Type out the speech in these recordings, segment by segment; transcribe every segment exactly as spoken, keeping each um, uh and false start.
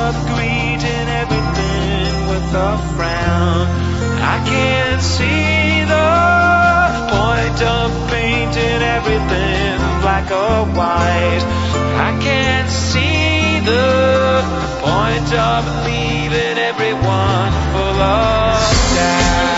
of greeting everything with a frown. I can't see the point of painting everything black or white. I can't see the point of leaving everyone full of doubt.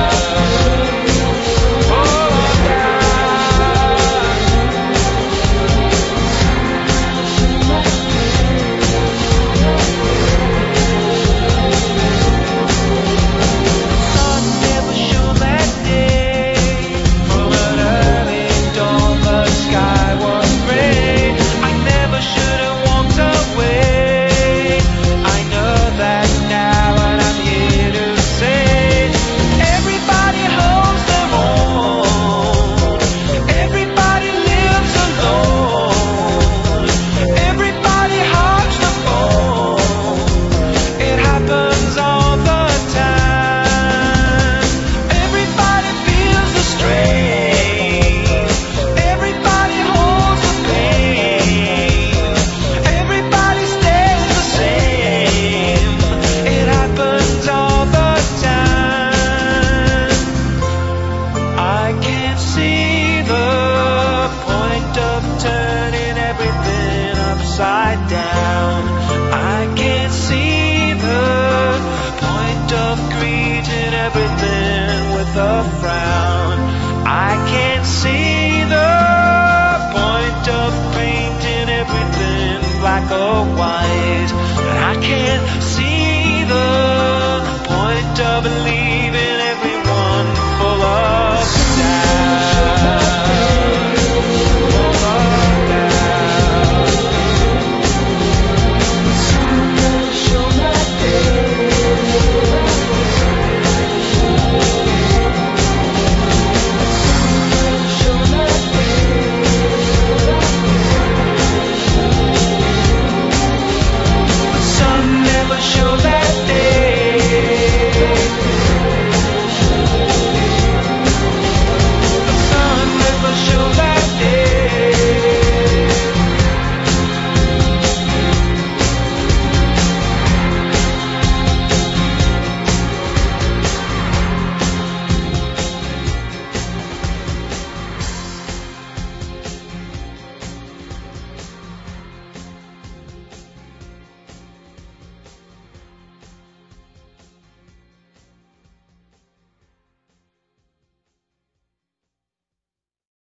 Down. I can't see the point of greeting everything with a frown. I can't see the point of painting everything black or white. I can't see the point of leaving